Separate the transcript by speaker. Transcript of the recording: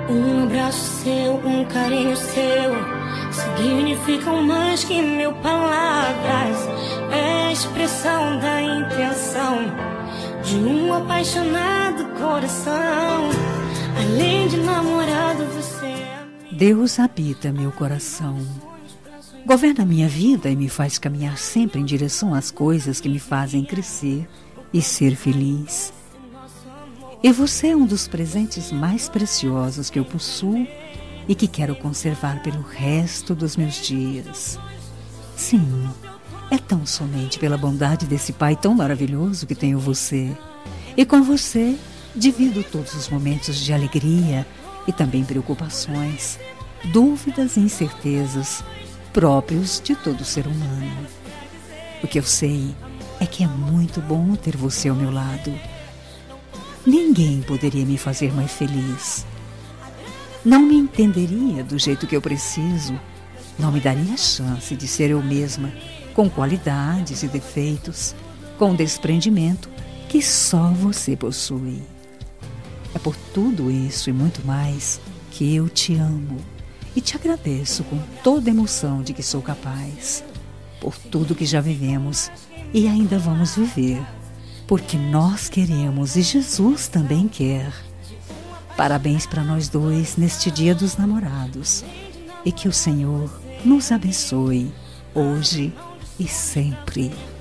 Speaker 1: Um abraço seu, um carinho seu significam mais que mil palavras. É a expressão da intenção de um apaixonado coração. Além de namorado, você é amigo.
Speaker 2: Deus habita meu coração. Governa minha vida e me faz caminhar sempre em direção às coisas que me fazem crescer e ser feliz. E você é um dos presentes mais preciosos que eu possuo e que quero conservar pelo resto dos meus dias. Sim, é tão somente pela bondade desse Pai tão maravilhoso que tenho você. E com você divido todos os momentos de alegria e também preocupações, dúvidas e incertezas próprios de todo ser humano. O que eu sei é que é muito bom ter você ao meu lado. Ninguém poderia me fazer mais feliz. Não me entenderia do jeito que eu preciso. Não me daria a chance de ser eu mesma, com qualidades e defeitos, com desprendimento que só você possui. É por tudo isso e muito mais que eu te amo e te agradeço com toda a emoção de que sou capaz, por tudo que já vivemos e ainda vamos viver, porque nós queremos e Jesus também quer. Parabéns para nós dois neste Dia dos Namorados e que o Senhor nos abençoe hoje e sempre.